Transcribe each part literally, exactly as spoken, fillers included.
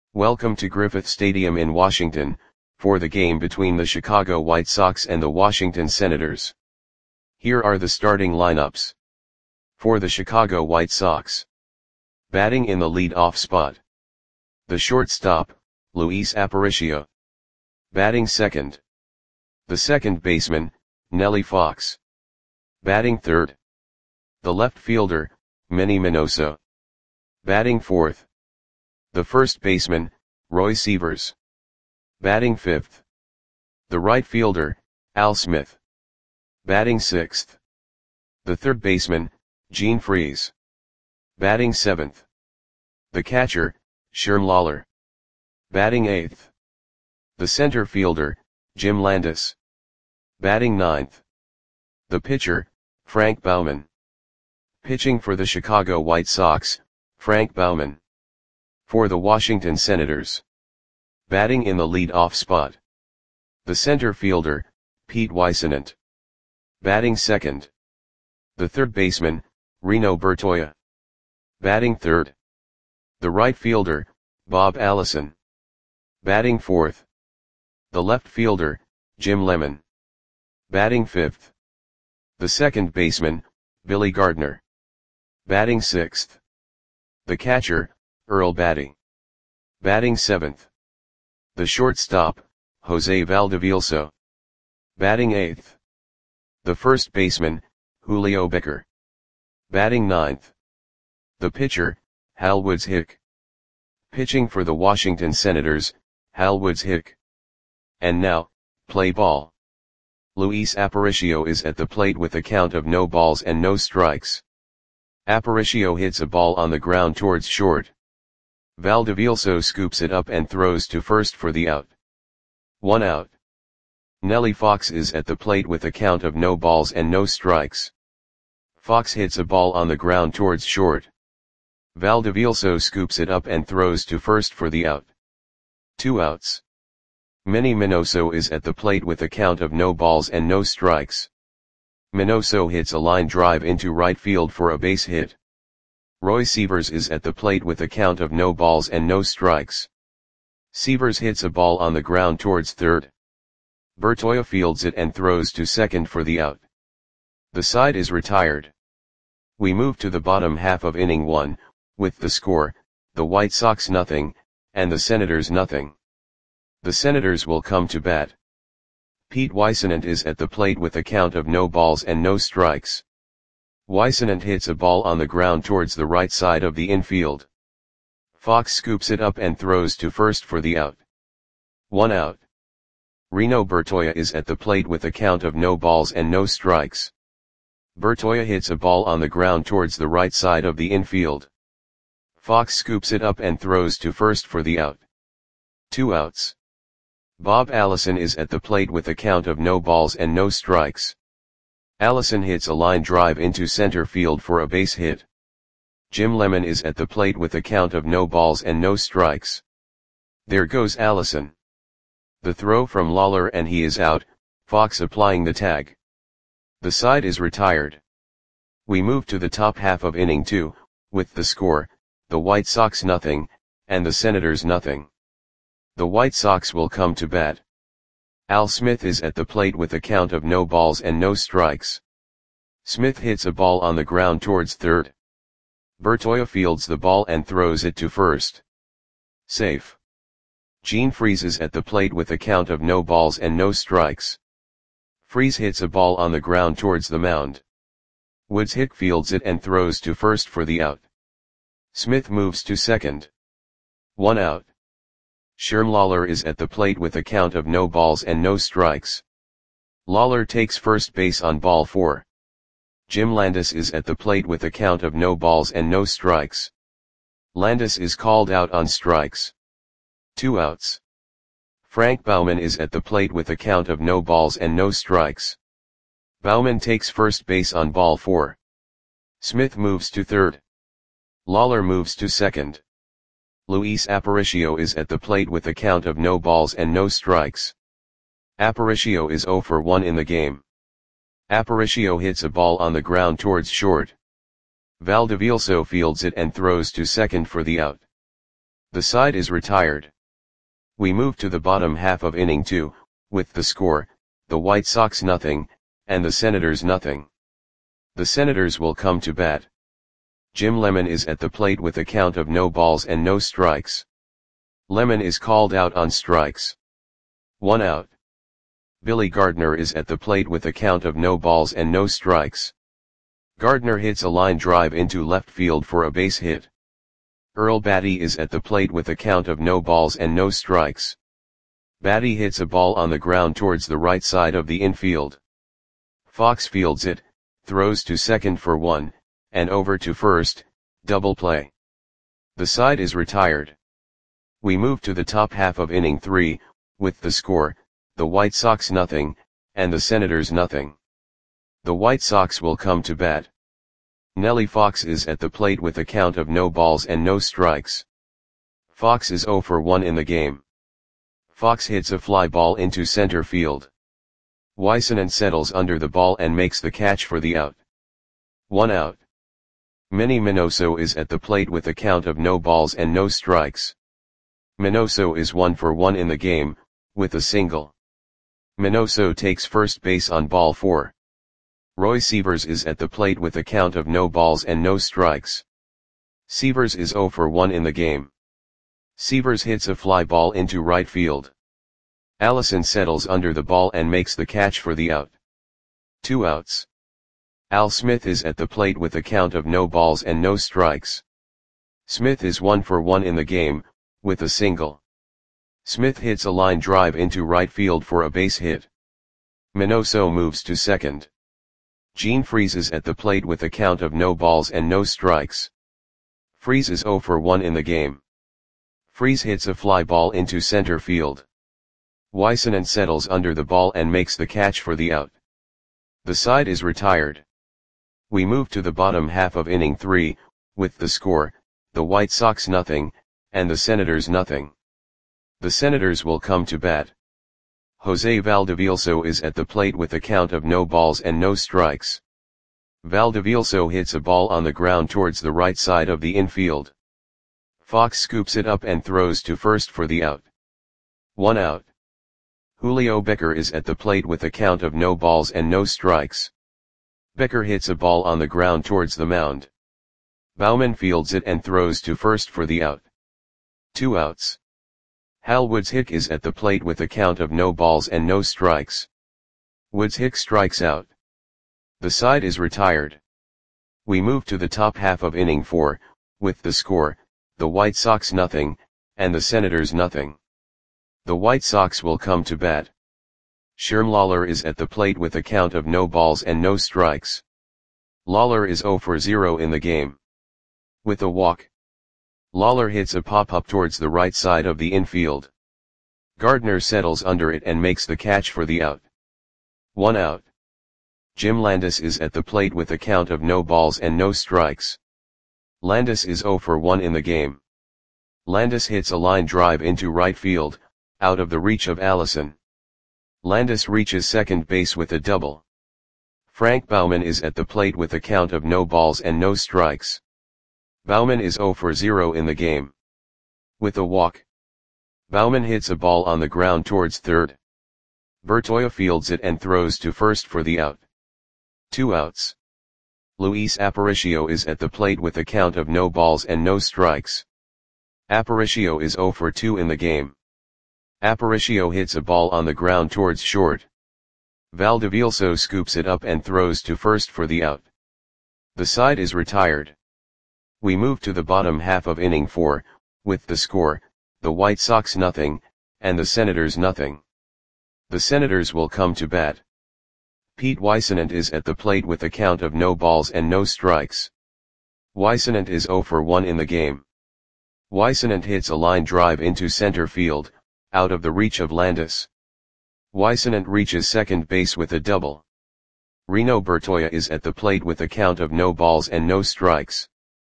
Welcome to Griffith Stadium in Washington, for the game between the Chicago White Sox and the Washington Senators. Here are the starting lineups. For the Chicago White Sox. Batting in the lead-off spot. The shortstop, Luis Aparicio. Batting second. The second baseman, Nellie Fox. Batting third. The left fielder, Manny Minoso. Batting fourth. The first baseman, Roy Sievers. Batting fifth. The right fielder, Al Smith. Batting sixth. The third baseman, Gene Freese. Batting seventh. The catcher, Sherm Lawler. Batting eighth. The center fielder, Jim Landis. Batting ninth. The pitcher, Frank Baumann. Pitching for the Chicago White Sox, Frank Baumann. For the Washington Senators. Batting in the lead-off spot. The center fielder, Pete Whisenant. Batting second. The third baseman, Reno Bertoia. Batting third. The right fielder, Bob Allison. Batting fourth. The left fielder, Jim Lemon. Batting fifth. The second baseman, Billy Gardner. Batting sixth. The catcher, Earl Batty. Batting seventh. The shortstop, Jose Valdevielso. Batting eighth. The first baseman, Julio Becker. Batting ninth. The pitcher, Hal Woods Hick. Pitching for the Washington Senators, Hal Woods Hick. And now, play ball. Luis Aparicio is at the plate with a count of no balls and no strikes. Aparicio hits a ball on the ground towards short. Valdevielso scoops it up and throws to first for the out. One out. Nellie Fox is at the plate with a count of no balls and no strikes. Fox hits a ball on the ground towards short. Valdevielso scoops it up and throws to first for the out. Two outs. Manny Minoso is at the plate with a count of no balls and no strikes. Minoso hits a line drive into right field for a base hit. Roy Sievers is at the plate with a count of no balls and no strikes. Sievers hits a ball on the ground towards third. Bertoia fields it and throws to second for the out. The side is retired. We move to the bottom half of inning one, with the score, the White Sox nothing, and the Senators nothing. The Senators will come to bat. Pete Whisenant is at the plate with a count of no balls and no strikes. Whisenant hits a ball on the ground towards the right side of the infield. Fox scoops it up and throws to first for the out. One out. Reno Bertoia is at the plate with a count of no balls and no strikes. Bertoia hits a ball on the ground towards the right side of the infield. Fox scoops it up and throws to first for the out. Two outs. Bob Allison is at the plate with a count of no balls and no strikes. Allison hits a line drive into center field for a base hit. Jim Lemon is at the plate with a count of no balls and no strikes. There goes Allison. The throw from Lawler and he is out, Fox applying the tag. The side is retired. We move to the top half of inning two, with the score, the White Sox nothing, and the Senators nothing. The White Sox will come to bat. Al Smith is at the plate with a count of no balls and no strikes. Smith hits a ball on the ground towards third. Bertoia fields the ball and throws it to first. Safe. Gene Freese is at the plate with a count of no balls and no strikes. Freese hits a ball on the ground towards the mound. Woods Hick fields it and throws to first for the out. Smith moves to second. One out. Sherm Lawler is at the plate with a count of no balls and no strikes. Lawler takes first base on ball four. Jim Landis is at the plate with a count of no balls and no strikes. Landis is called out on strikes. Two outs. Frank Baumann is at the plate with a count of no balls and no strikes. Baumann takes first base on ball four. Smith moves to third. Lawler moves to second. Luis Aparicio is at the plate with a count of no balls and no strikes. Aparicio is zero for one in the game. Aparicio hits a ball on the ground towards short. Valdevielso fields it and throws to second for the out. The side is retired. We move to the bottom half of inning two, with the score, the White Sox nothing, and the Senators nothing. The Senators will come to bat. Jim Lemon is at the plate with a count of no balls and no strikes. Lemon is called out on strikes. One out. Billy Gardner is at the plate with a count of no balls and no strikes. Gardner hits a line drive into left field for a base hit. Earl Batty is at the plate with a count of no balls and no strikes. Batty hits a ball on the ground towards the right side of the infield. Fox fields it, throws to second for one, and over to first, double play. The side is retired. We move to the top half of inning three, with the score, the White Sox nothing, and the Senators nothing. The White Sox will come to bat. Nellie Fox is at the plate with a count of no balls and no strikes. Fox is oh for one in the game. Fox hits a fly ball into center field. Weissanen settles under the ball and makes the catch for the out. One out. Manny Minoso is at the plate with a count of no balls and no strikes. Minoso is one for one in the game, with a single. Minoso takes first base on ball four. Roy Sievers is at the plate with a count of no balls and no strikes. Sievers is oh for one in the game. Sievers hits a fly ball into right field. Allison settles under the ball and makes the catch for the out. Two outs. Al Smith is at the plate with a count of no balls and no strikes. Smith is one for one in the game, with a single. Smith hits a line drive into right field for a base hit. Minoso moves to second. Gene Freese is at the plate with a count of no balls and no strikes. Freese is oh for one in the game. Freese hits a fly ball into center field. Weissanen settles under the ball and makes the catch for the out. The side is retired. We move to the bottom half of inning three, with the score, the White Sox nothing, and the Senators nothing. The Senators will come to bat. Jose Valdevielso is at the plate with a count of no balls and no strikes. Valdevielso hits a ball on the ground towards the right side of the infield. Fox scoops it up and throws to first for the out. One out. Julio Becker is at the plate with a count of no balls and no strikes. Becker hits a ball on the ground towards the mound. Bauman fields it and throws to first for the out. Two outs. Hal Woods-Hick is at the plate with a count of no balls and no strikes. Woods-Hick strikes out. The side is retired. We move to the top half of inning four, with the score, the White Sox nothing, and the Senators nothing. The White Sox will come to bat. Sherm Lawler is at the plate with a count of no balls and no strikes. Lawler is oh for zero in the game. With a walk. Lawler hits a pop-up towards the right side of the infield. Gardner settles under it and makes the catch for the out. One out. Jim Landis is at the plate with a count of no balls and no strikes. Landis is oh for one in the game. Landis hits a line drive into right field, out of the reach of Allison. Landis reaches second base with a double. Frank Bauman is at the plate with a count of no balls and no strikes. Bauman is oh for zero in the game. With a walk. Bauman hits a ball on the ground towards third. Bertoia fields it and throws to first for the out. Two outs. Luis Aparicio is at the plate with a count of no balls and no strikes. Aparicio is oh for two in the game. Aparicio hits a ball on the ground towards short. Valdevielso scoops it up and throws to first for the out. The side is retired. We move to the bottom half of inning four, with the score, the White Sox nothing, and the Senators nothing. The Senators will come to bat. Pete Weissanen is at the plate with a count of no balls and no strikes. Weissanen is oh for one in the game. Weissanen hits a line drive into center field, out of the reach of Landis. Weissanen reaches second base with a double. Reno Bertoia is at the plate with a count of no balls and no strikes.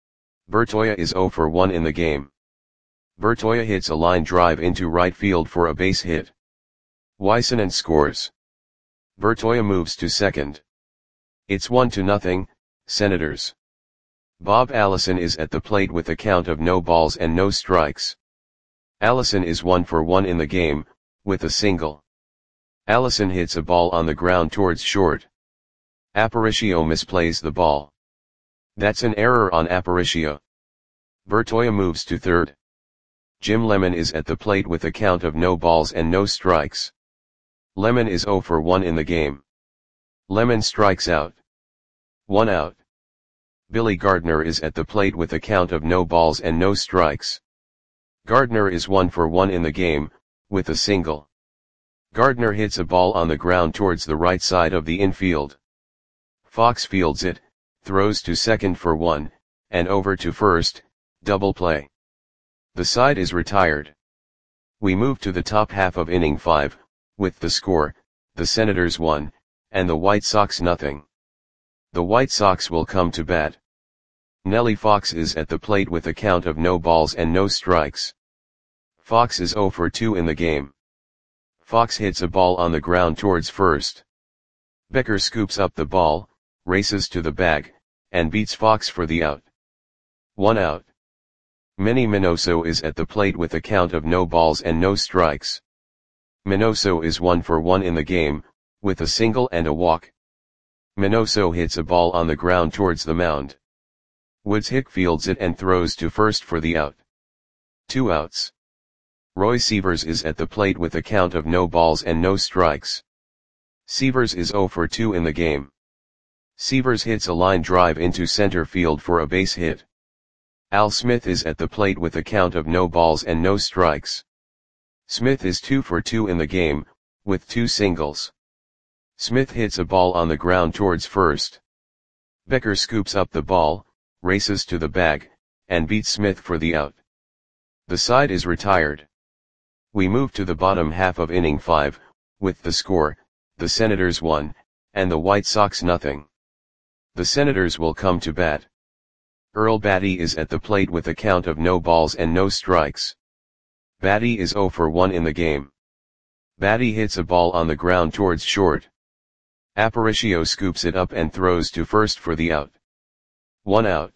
Bertoia is oh for one in the game. Bertoia hits a line drive into right field for a base hit. Weissanen scores. Bertoia moves to second. It's one to nothing, Senators. Bob Allison is at the plate with a count of no balls and no strikes. Allison is one for one in the game, with a single. Allison hits a ball on the ground towards short. Aparicio misplays the ball. That's an error on Aparicio. Bertoia moves to third. Jim Lemon is at the plate with a count of no balls and no strikes. Lemon is zero for one in the game. Lemon strikes out. One out. Billy Gardner is at the plate with a count of no balls and no strikes. Gardner is one for one in the game, with a single. Gardner hits a ball on the ground towards the right side of the infield. Fox fields it, throws to second for one, and over to first, double play. The side is retired. We move to the top half of inning five, with the score, the Senators one, and the White Sox nothing. The White Sox will come to bat. Nellie Fox is at the plate with a count of no balls and no strikes. Fox is zero for two in the game. Fox hits a ball on the ground towards first. Becker scoops up the ball, races to the bag, and beats Fox for the out. One out. Manny Minoso is at the plate with a count of no balls and no strikes. Minoso is one for one in the game, with a single and a walk. Minoso hits a ball on the ground towards the mound. Woods Hick fields it and throws to first for the out. Two outs. Roy Sievers is at the plate with a count of no balls and no strikes. Sievers is zero for two in the game. Sievers hits a line drive into center field for a base hit. Al Smith is at the plate with a count of no balls and no strikes. Smith is two for two in the game, with two singles. Smith hits a ball on the ground towards first. Becker scoops up the ball, races to the bag, and beats Smith for the out. The side is retired. We move to the bottom half of inning five, with the score, the Senators one, and the White Sox nothing. The Senators will come to bat. Earl Batty is at the plate with a count of no balls and no strikes. Batty is zero for one in the game. Batty hits a ball on the ground towards short. Aparicio scoops it up and throws to first for the out. One out.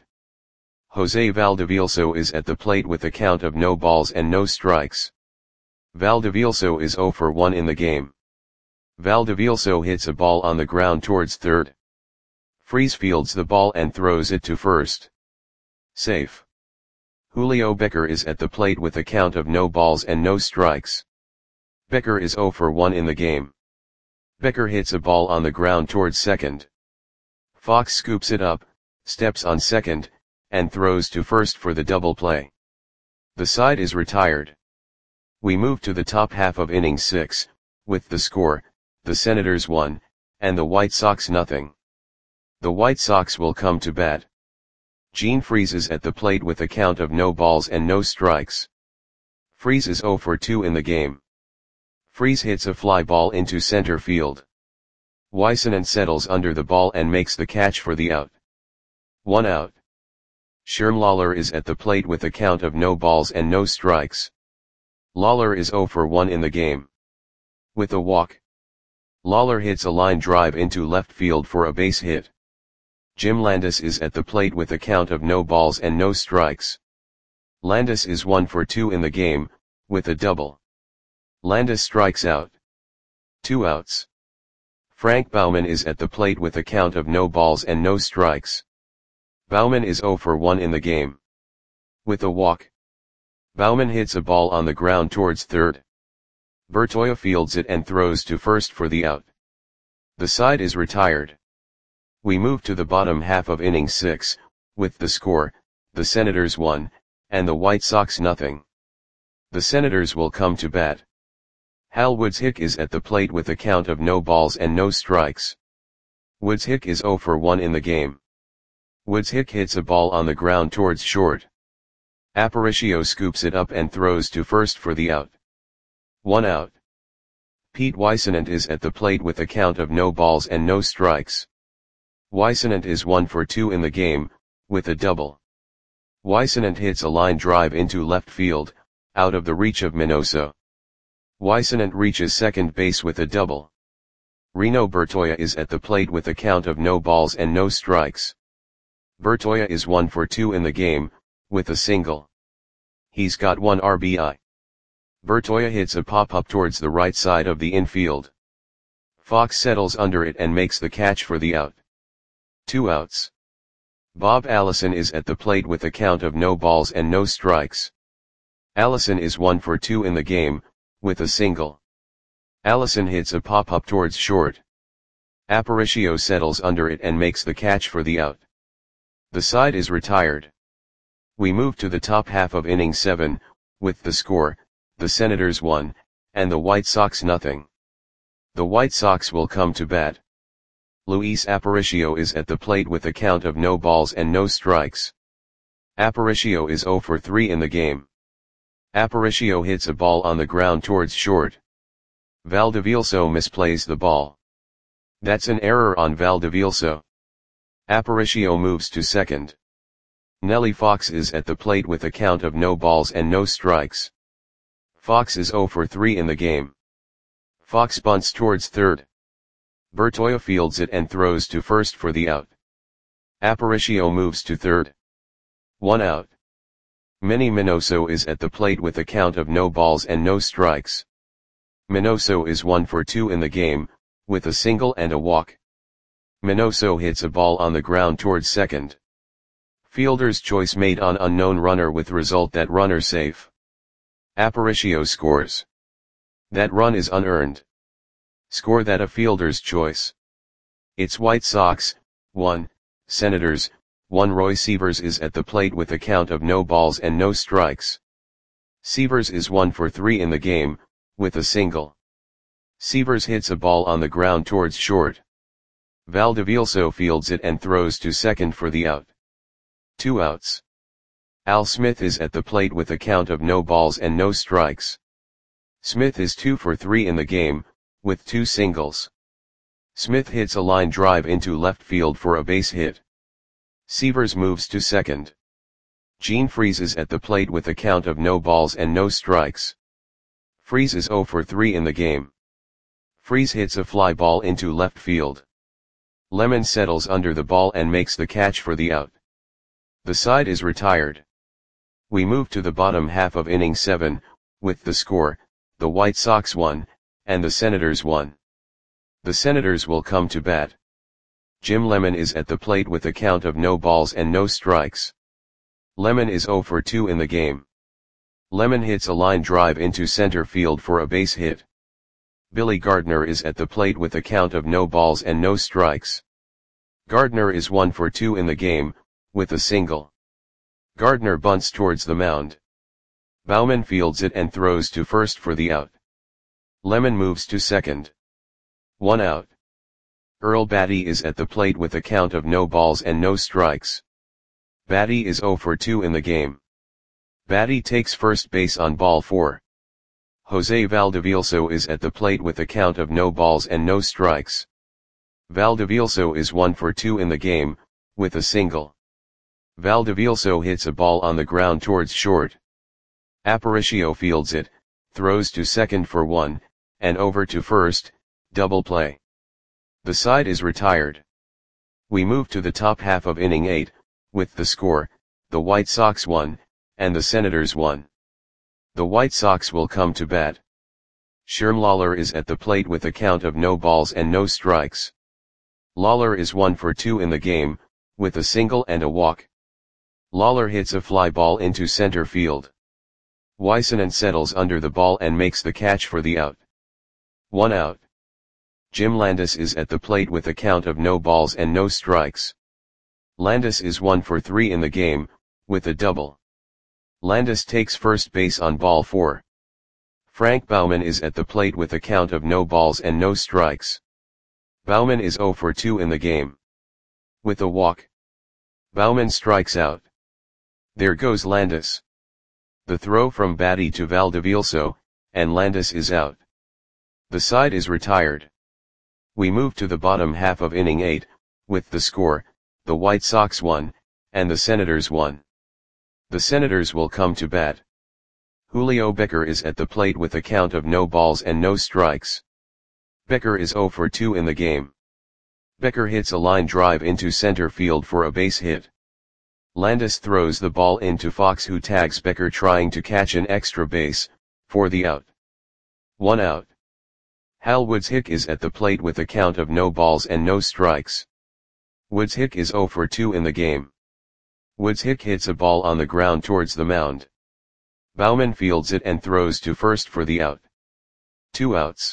Jose Valdevilso is at the plate with a count of no balls and no strikes. Valdevilso is zero for one in the game. Valdevilso hits a ball on the ground towards third. Freese fields the ball and throws it to first. Safe. Julio Becker is at the plate with a count of no balls and no strikes. Becker is zero for one in the game. Becker hits a ball on the ground towards second. Fox scoops it up, steps on second, and throws to first for the double play. The side is retired. We move to the top half of inning six, with the score, the Senators one, and the White Sox nothing. The White Sox will come to bat. Gene Freese is at the plate with a count of no balls and no strikes. Freese is zero for two in the game. Freese hits a fly ball into center field. Weissenen settles under the ball and makes the catch for the out. One out. Sherm Lawler is at the plate with a count of no balls and no strikes. Lawler is zero for one in the game. With a walk. Lawler hits a line drive into left field for a base hit. Jim Landis is at the plate with a count of no balls and no strikes. Landis is one for two in the game, with a double. Landis strikes out. Two outs. Frank Baumann is at the plate with a count of no balls and no strikes. Baumann is zero for one in the game. With a walk. Baumann hits a ball on the ground towards third. Bertoia fields it and throws to first for the out. The side is retired. We move to the bottom half of inning six, with the score, the Senators one, and the White Sox nothing. The Senators will come to bat. Hal Woods Hick is at the plate with a count of no balls and no strikes. Woods Hick is zero for one in the game. Woods Hick hits a ball on the ground towards short. Aparicio scoops it up and throws to first for the out. One out. Pete Weissenen is at the plate with a count of no balls and no strikes. Weissenen is one for two in the game, with a double. Weissenen hits a line drive into left field, out of the reach of Minoso. Weissenen reaches second base with a double. Reno Bertoia is at the plate with a count of no balls and no strikes. Bertoia is one for two in the game, with a single. He's got one R B I. Bertoia hits a pop-up towards the right side of the infield. Fox settles under it and makes the catch for the out. Two outs. Bob Allison is at the plate with a count of no balls and no strikes. Allison is one for two in the game, with a single. Allison hits a pop-up towards short. Aparicio settles under it and makes the catch for the out. The side is retired. We move to the top half of inning seven, with the score, the Senators one, and the White Sox nothing. The White Sox will come to bat. Luis Aparicio is at the plate with a count of no balls and no strikes. Aparicio is zero for three in the game. Aparicio hits a ball on the ground towards short. Valdevilso misplays the ball. That's an error on Valdevilso. Aparicio moves to second. Nelly Fox is at the plate with a count of no balls and no strikes. Fox is zero for three in the game. Fox bunts towards third. Bertoia fields it and throws to first for the out. Aparicio moves to third. One out. Manny Minoso is at the plate with a count of no balls and no strikes. Minoso is one for two in the game, with a single and a walk. Minoso hits a ball on the ground towards second. Fielder's choice made on unknown runner with result that runner safe. Aparicio scores. That run is unearned. Score that a fielder's choice. It's White Sox, one, Senators, one. Roy Sievers is at the plate with a count of no balls and no strikes. Sievers is one for three in the game, with a single. Sievers hits a ball on the ground towards short. Valdevilso fields it and throws to second for the out. Two outs. Al Smith is at the plate with a count of no balls and no strikes. Smith is two for three in the game, with two singles. Smith hits a line drive into left field for a base hit. Sievers moves to second. Gene Freese is at the plate with a count of no balls and no strikes. Freese is zero for three in the game. Freese hits a fly ball into left field. Lemon settles under the ball and makes the catch for the out. The side is retired. We move to the bottom half of inning seven, with the score, the White Sox one, and the Senators one. The Senators will come to bat. Jim Lemon is at the plate with a count of no balls and no strikes. Lemon is zero for two in the game. Lemon hits a line drive into center field for a base hit. Billy Gardner is at the plate with a count of no balls and no strikes. Gardner is one for two in the game, with a single. Gardner bunts towards the mound. Bauman fields it and throws to first for the out. Lemon moves to second. One out. Earl Batty is at the plate with a count of no balls and no strikes. Batty is zero for two in the game. Batty takes first base on ball four. Jose Valdevilso is at the plate with a count of no balls and no strikes. Valdevilso is one for two in the game, with a single. Valdevilso hits a ball on the ground towards short. Aparicio fields it, throws to second for one, and over to first, double play. The side is retired. We move to the top half of inning eight, with the score, the White Sox one, and the Senators one. The White Sox will come to bat. Sherm Lawler is at the plate with a count of no balls and no strikes. Lawler is one for two in the game, with a single and a walk. Lawler hits a fly ball into center field. Weissanen settles under the ball and makes the catch for the out. One out. Jim Landis is at the plate with a count of no balls and no strikes. Landis is one for three in the game, with a double. Landis takes first base on ball four. Frank Bauman is at the plate with a count of no balls and no strikes. Bauman is zero for two in the game. With a walk. Bauman strikes out. There goes Landis. The throw from Batty to Valdevilso, and Landis is out. The side is retired. We move to the bottom half of inning eight, with the score, the White Sox one, and the Senators one. The Senators will come to bat. Julio Becker is at the plate with a count of no balls and no strikes. Becker is zero for two in the game. Becker hits a line drive into center field for a base hit. Landis throws the ball into Fox, who tags Becker trying to catch an extra base, for the out. One out. Hal Woods Hick is at the plate with a count of no balls and no strikes. Woods Hick is zero for two in the game. Woods Hick hits a ball on the ground towards the mound. Bauman fields it and throws to first for the out. Two outs.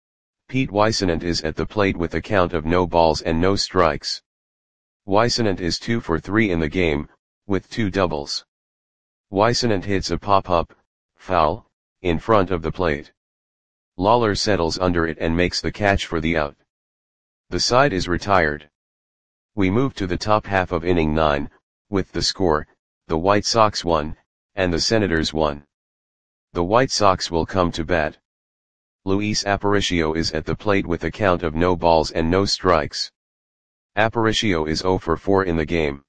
Pete Weissenant is at the plate with a count of no balls and no strikes. Weissenant is two for three in the game, with two doubles. Weissenant hits a pop-up, foul, in front of the plate. Lawler settles under it and makes the catch for the out. The side is retired. We move to the top half of inning nine, with the score, the White Sox won, and the Senators won. The White Sox will come to bat. Luis Aparicio is at the plate with a count of no balls and no strikes. Aparicio is zero for four in the game.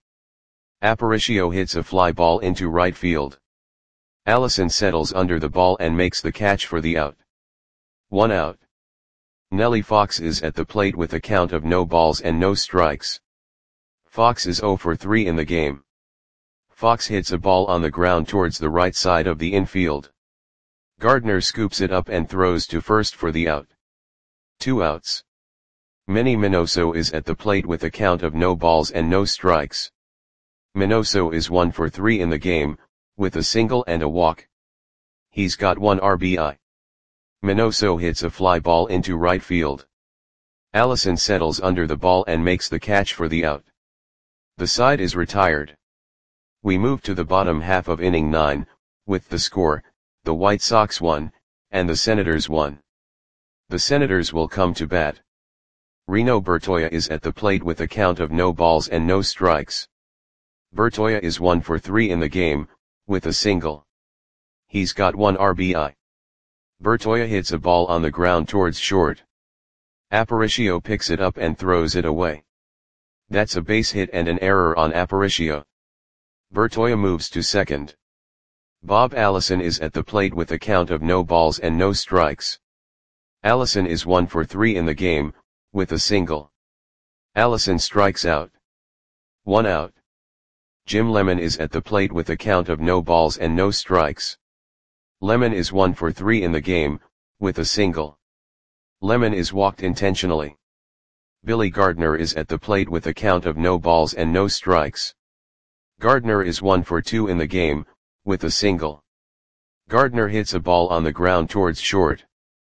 Aparicio hits a fly ball into right field. Allison settles under the ball and makes the catch for the out. One out. Nellie Fox is at the plate with a count of no balls and no strikes. Fox is zero for three in the game. Fox hits a ball on the ground towards the right side of the infield. Gardner scoops it up and throws to first for the out. Two outs. Manny Minoso is at the plate with a count of no balls and no strikes. Minoso is one for three in the game, with a single and a walk. He's got one R B I. Minoso hits a fly ball into right field. Allison settles under the ball and makes the catch for the out. The side is retired. We move to the bottom half of inning nine, with the score, the White Sox won, and the Senators won. The Senators will come to bat. Reno Bertoia is at the plate with a count of no balls and no strikes. Bertoia is one for three in the game, with a single. He's got one R B I. Bertoia hits a ball on the ground towards short. Aparicio picks it up and throws it away. That's a base hit and an error on Aparicio. Bertoia moves to second. Bob Allison is at the plate with a count of no balls and no strikes. Allison is one for three in the game, with a single. Allison strikes out. One out. Jim Lemon is at the plate with a count of no balls and no strikes. Lemon is one for three in the game, with a single. Lemon is walked intentionally. Billy Gardner is at the plate with a count of no balls and no strikes. Gardner is one for two in the game, with a single. Gardner hits a ball on the ground towards short.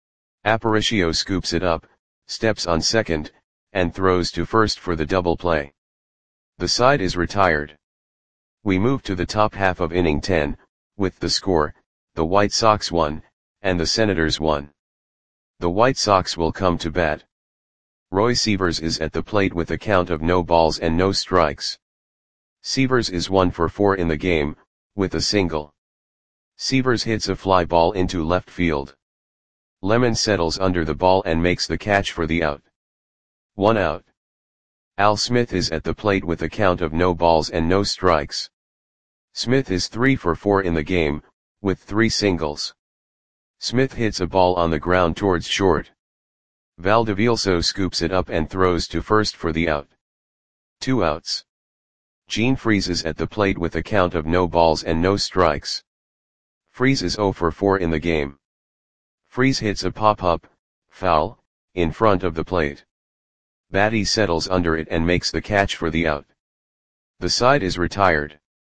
Aparicio scoops it up, steps on second, and throws to first for the double play. The side is retired. We move to the top half of inning ten, with the score, the White Sox won, and the Senators won. The White Sox will come to bat. Roy Sievers is at the plate with a count of no balls and no strikes. Sievers is one for four in the game, with a single. Sievers hits a fly ball into left field. Lemon settles under the ball and makes the catch for the out. One out. Al Smith is at the plate with a count of no balls and no strikes. Smith is three for four in the game, with three singles. Smith hits a ball on the ground towards short. Valdevilso scoops it up and throws to first for the out. Two outs. Gene Freese is at the plate with a count of no balls and no strikes. Freese is zero for four in the game. Freese hits a pop-up, foul, in front of the plate. Batty settles under it and makes the catch for the out. The side is retired.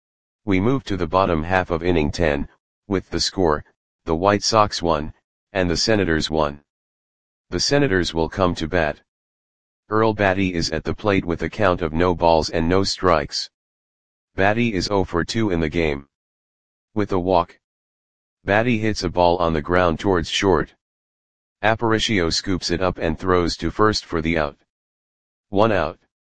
We move to the bottom half of inning ten, with the score, the White Sox won, and the Senators won. The Senators will come to bat. Earl Batty is at the plate with a count of no balls and no strikes. Batty is zero for two in the game. With a walk. Batty hits a ball on the ground towards short. Aparicio scoops it up and throws to first for the out. One out.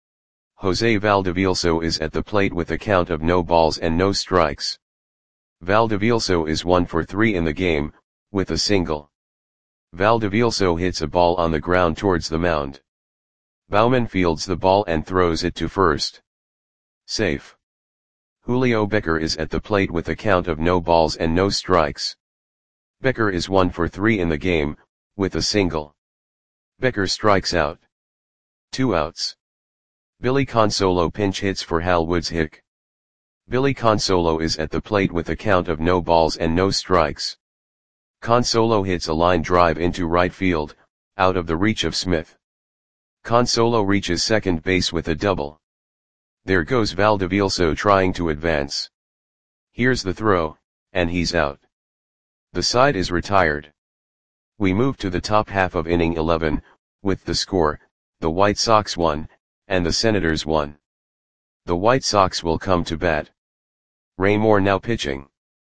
Jose Valdevilso is at the plate with a count of no balls and no strikes. Valdevilso is one for three in the game, with a single. Valdevilso hits a ball on the ground towards the mound. Bauman fields the ball and throws it to first. Safe. Julio Becker is at the plate with a count of no balls and no strikes. Becker is one for three in the game, with a single. Becker strikes out. Two outs. Billy Consolo pinch hits for Hal Woods Hick. Billy Consolo is at the plate with a count of no balls and no strikes. Consolo hits a line drive into right field, out of the reach of Smith. Consolo reaches second base with a double. There goes Valdevilso trying to advance. Here's the throw, and he's out. The side is retired. We move to the top half of inning eleven, with the score, the White Sox won, and the Senators won. The White Sox will come to bat. Ray Moore now pitching.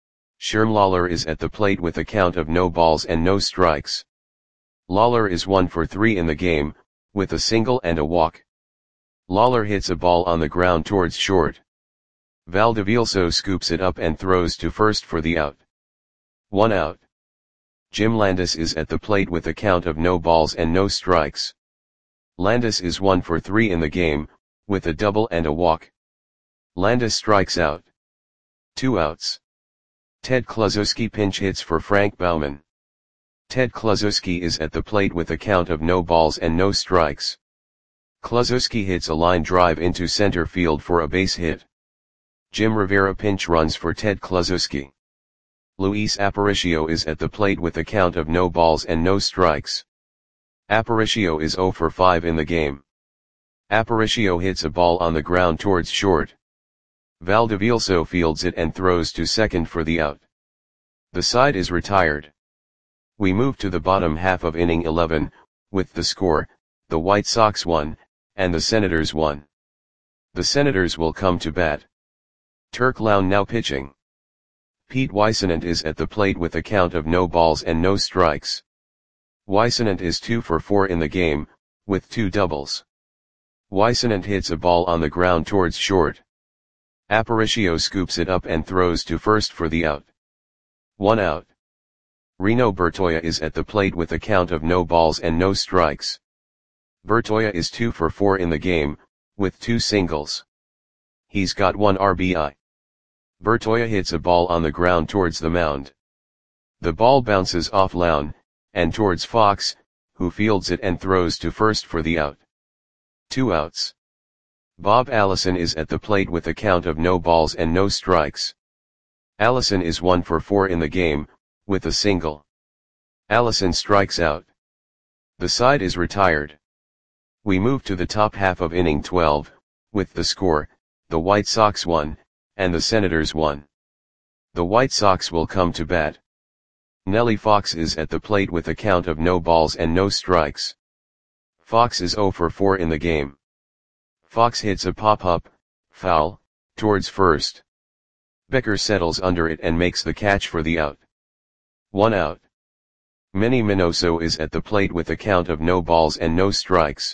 Sherm Lawler is at the plate with a count of no balls and no strikes. Lawler is one for three in the game, with a single and a walk. Lawler hits a ball on the ground towards short. Valdevilso scoops it up and throws to first for the out. One out. Jim Landis is at the plate with a count of no balls and no strikes. Landis is one for three in the game, with a double and a walk. Landis strikes out. Two outs. Ted Kluszewski pinch hits for Frank Baumann. Ted Kluszewski is at the plate with a count of no balls and no strikes. Kluszewski hits a line drive into center field for a base hit. Jim Rivera pinch runs for Ted Kluszewski. Luis Aparicio is at the plate with a count of no balls and no strikes. Aparicio is zero for five in the game. Aparicio hits a ball on the ground towards short. Valdevilso fields it and throws to second for the out. The side is retired. We move to the bottom half of inning eleven, with the score, the White Sox won, and the Senators won. The Senators will come to bat. Turk Lown now pitching. Pete Weissenant is at the plate with a count of no balls and no strikes. Weissenant is two for four in the game, with two doubles. Weissenant hits a ball on the ground towards short. Aparicio scoops it up and throws to first for the out. One out. Reno Bertoia is at the plate with a count of no balls and no strikes. Bertoia is two for four in the game, with two singles. He's got one R B I. Bertoia hits a ball on the ground towards the mound. The ball bounces off Lown, and towards Fox, who fields it and throws to first for the out. Two outs. Bob Allison is at the plate with a count of no balls and no strikes. Allison is one for four in the game, with a single. Allison strikes out. The side is retired. We move to the top half of inning twelve, with the score, the White Sox won, and the Senators won. The White Sox will come to bat. Nellie Fox is at the plate with a count of no balls and no strikes. Fox is zero for four in the game. Fox hits a pop-up, foul, towards first. Becker settles under it and makes the catch for the out. One out. Manny Minoso is at the plate with a count of no balls and no strikes.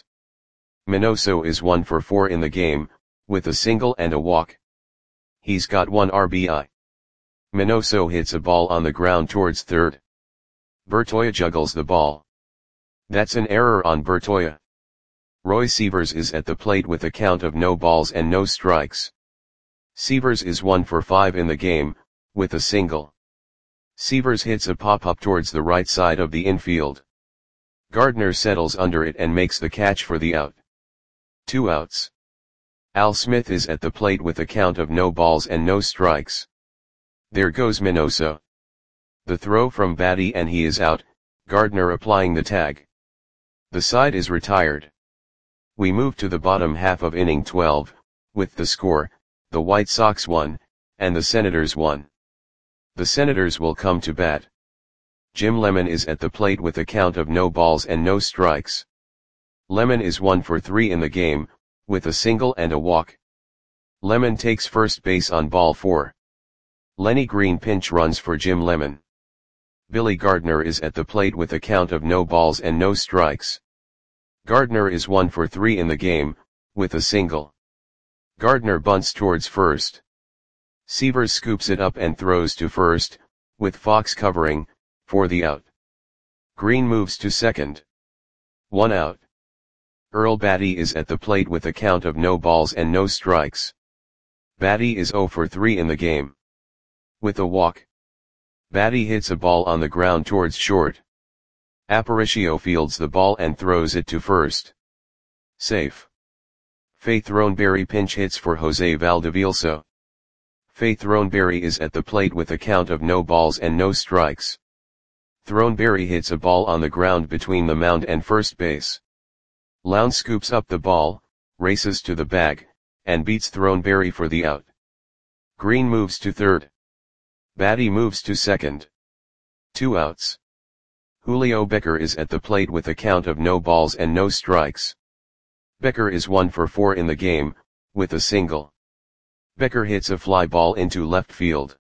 Minoso is one for four in the game, with a single and a walk. He's got one R B I. Minoso hits a ball on the ground towards third. Bertoia juggles the ball. That's an error on Bertoia. Roy Sievers is at the plate with a count of no balls and no strikes. Sievers is one for five in the game, with a single. Sievers hits a pop-up towards the right side of the infield. Gardner settles under it and makes the catch for the out. Two outs. Al Smith is at the plate with a count of no balls and no strikes. There goes Minoso. The throw from Batty and he is out, Gardner applying the tag. The side is retired. We move to the bottom half of inning twelve, with the score, the White Sox won, and the Senators won. The Senators will come to bat. Jim Lemon is at the plate with a count of no balls and no strikes. Lemon is one for three in the game, with a single and a walk. Lemon takes first base on ball four. Lenny Green pinch runs for Jim Lemon. Billy Gardner is at the plate with a count of no balls and no strikes. Gardner is one for three in the game, with a single. Gardner bunts towards first. Sievers scoops it up and throws to first, with Fox covering, for the out. Green moves to second. One out. Earl Batty is at the plate with a count of no balls and no strikes. Batty is zero for three in the game. With a walk. Batty hits a ball on the ground towards short. Aparicio fields the ball and throws it to first. Safe. Faith Throneberry pinch hits for Jose Valdevilso. Faith Throneberry is at the plate with a count of no balls and no strikes. Throneberry hits a ball on the ground between the mound and first base. Lown scoops up the ball, races to the bag, and beats Throneberry for the out. Green moves to third. Batty moves to second. Two outs. Julio Becker is at the plate with a count of no balls and no strikes. Becker is one for four in the game, with a single. Becker hits a fly ball into left field.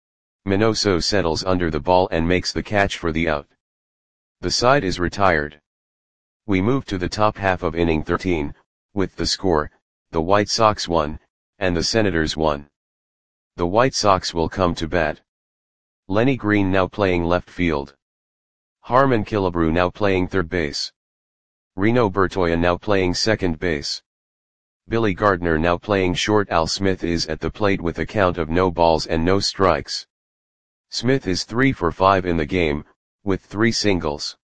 Minoso settles under the ball and makes the catch for the out. The side is retired. We move to the top half of inning thirteen, with the score, the White Sox won, and the Senators won. The White Sox will come to bat. Lenny Green now playing left field. Harmon Killebrew now playing third base. Reno Bertoia now playing second base. Billy Gardner now playing short. Al Smith is at the plate with a count of no balls and no strikes. Smith is three for five in the game, with three singles.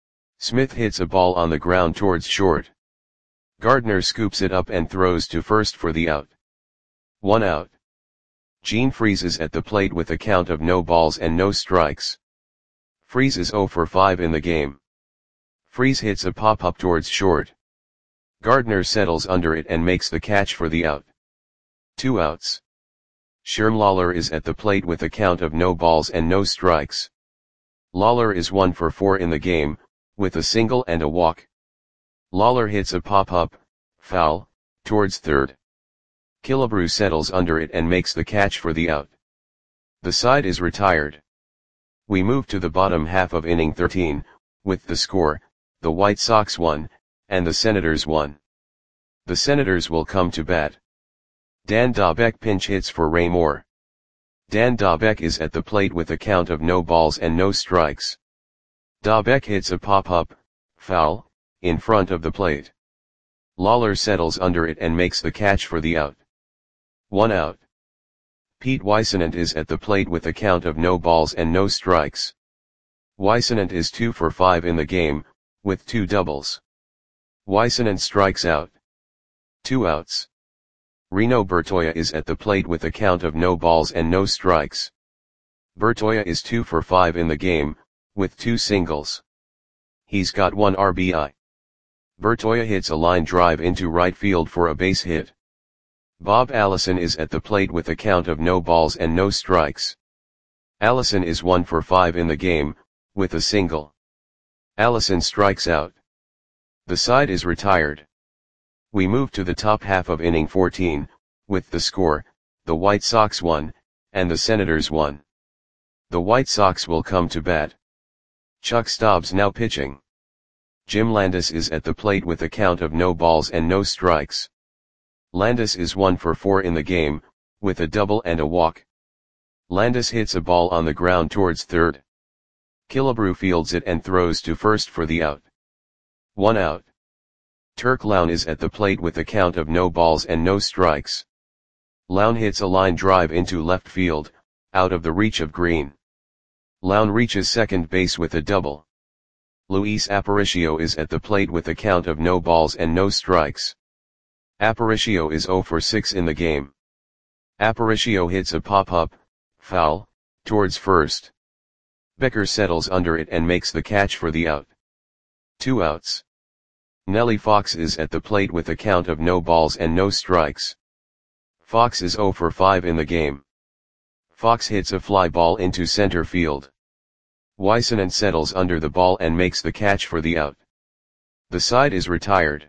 Smith hits a ball on the ground towards short. Gardner scoops it up and throws to first for the out. One out. Gene Freese is at the plate with a count of no balls and no strikes. Freese is zero for five in the game. Freese hits a pop-up towards short. Gardner settles under it and makes the catch for the out. Two outs. Sherm Lawler is at the plate with a count of no balls and no strikes. Lawler is one for four in the game, with a single and a walk. Lawler hits a pop-up, foul, towards third. Killebrew settles under it and makes the catch for the out. The side is retired. We move to the bottom half of inning thirteen, with the score, the White Sox won, and the Senators won. The Senators will come to bat. Dan Dobek pinch hits for Ray Moore. Dan Dobek is at the plate with a count of no balls and no strikes. Dobek hits a pop-up, foul, in front of the plate. Lawler settles under it and makes the catch for the out. One out. Pete Weissenant is at the plate with a count of no balls and no strikes. Weissenant is two for five in the game, with two doubles. Weissenant strikes out. Two outs. Reno Bertoia is at the plate with a count of no balls and no strikes. Bertoia is two for five in the game, with two singles. He's got one R B I. Bertoia hits a line drive into right field for a base hit. Bob Allison is at the plate with a count of no balls and no strikes. Allison is one for five in the game, with a single. Allison strikes out. The side is retired. We move to the top half of inning fourteen, with the score, the White Sox won, and the Senators won. The White Sox will come to bat. Chuck Stobbs now pitching. Jim Landis is at the plate with a count of no balls and no strikes. Landis is one for four in the game, with a double and a walk. Landis hits a ball on the ground towards third. Killebrew fields it and throws to first for the out. One out. Turk Lown is at the plate with a count of no balls and no strikes. Lown hits a line drive into left field, out of the reach of Green. Lown reaches second base with a double. Luis Aparicio is at the plate with a count of no balls and no strikes. Aparicio is zero for six in the game. Aparicio hits a pop-up, foul, towards first. Becker settles under it and makes the catch for the out. Two outs. Nellie Fox is at the plate with a count of no balls and no strikes. Fox is zero for five in the game. Fox hits a fly ball into center field. Weissenant settles under the ball and makes the catch for the out. The side is retired.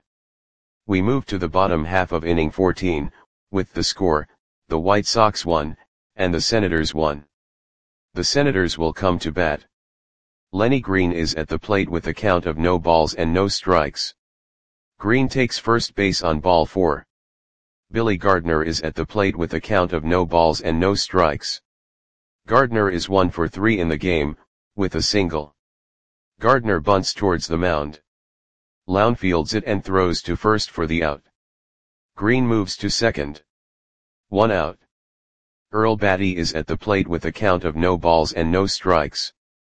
We move to the bottom half of inning fourteen, with the score, the White Sox won, and the Senators won. The Senators will come to bat. Lenny Green is at the plate with a count of no balls and no strikes. Green takes first base on ball four. Billy Gardner is at the plate with a count of no balls and no strikes. Gardner is one for three in the game, with a single. Gardner bunts towards the mound. Lown fields it and throws to first for the out. Green moves to second. One out. Earl Batty is at the plate with a count of no balls and no strikes.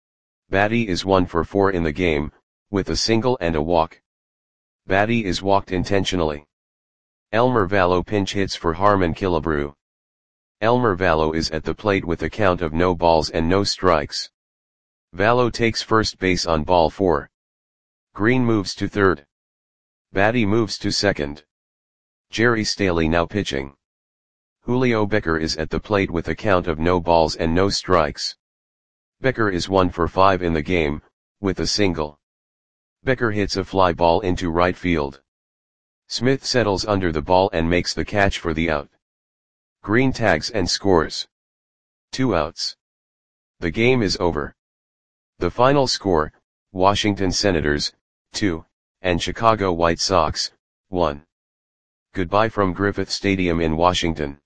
Batty is one for four in the game, with a single and a walk. Batty is walked intentionally. Elmer Vallow pinch hits for Harmon Killebrew. Elmer Vallow is at the plate with a count of no balls and no strikes. Valo takes first base on ball four. Green moves to third. Batty moves to second. Jerry Staley now pitching. Julio Becker is at the plate with a count of no balls and no strikes. Becker is one for five in the game, with a single. Becker hits a fly ball into right field. Smith settles under the ball and makes the catch for the out. Green tags and scores. Two outs. The game is over. The final score, Washington Senators, two, and Chicago White Sox, one. Goodbye from Griffith Stadium in Washington.